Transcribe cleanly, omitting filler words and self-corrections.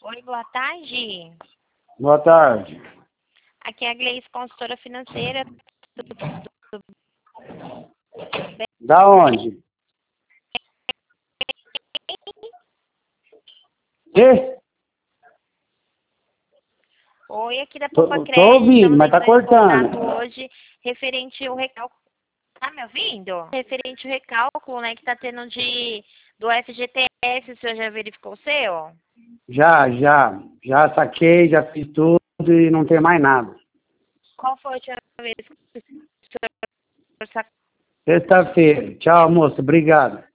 Oi, boa tarde. Boa tarde. Aqui é a Gleice, consultora financeira. Da onde? Quê? Oi, aqui da Tô Poupa Crédito. ouvindo, mas tá Estamos entrando em cortando. contato hoje referente ao recálculo. Tá me ouvindo? Referente ao recálculo, né, que tá tendo do FGTS. O senhor já verificou o seu? Já saquei, já fiz tudo e não tem mais nada. Qual foi a última vez que o senhor sacou? Sexta-feira. Tchau, moço. Obrigado.